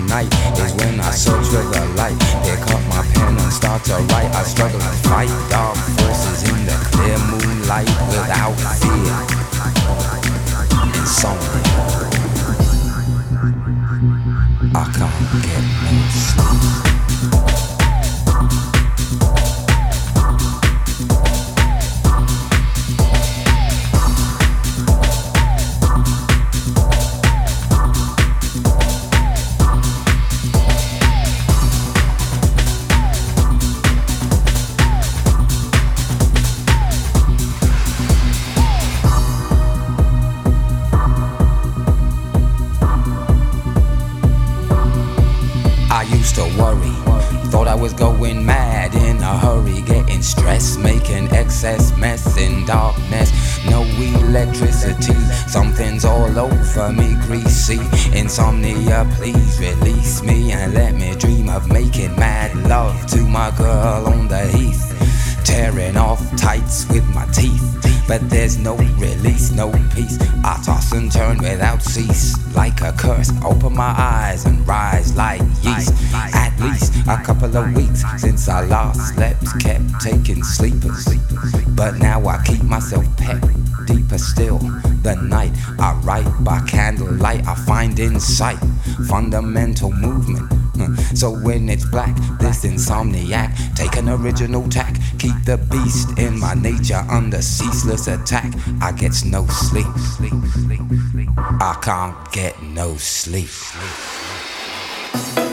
night is when I search for the light. Pick up my pen and start to write. I struggle to fight dark forces in the clear moonlight without fear. Insomnia. I can't get no sleep. I used to worry, thought I was going mad in a hurry, getting stressed, making excess mess in darkness. No electricity, something's all over me, greasy. Insomnia, please release me and let me dream of making mad love to my girl on the heath. Tearing off tights with my teeth, but there's no release, no peace. I toss and turn without cease, like a curse. Open my eyes and rise like yeast. At least a couple of weeks since I last slept, kept taking sleepers, but now I keep myself pet. Deeper still, the night I write by candlelight. I find insight, fundamental movement. So when it's black, this insomniac, take an original tack, keep the beast in my nature under ceaseless attack. I get no sleep. I can't get no sleep.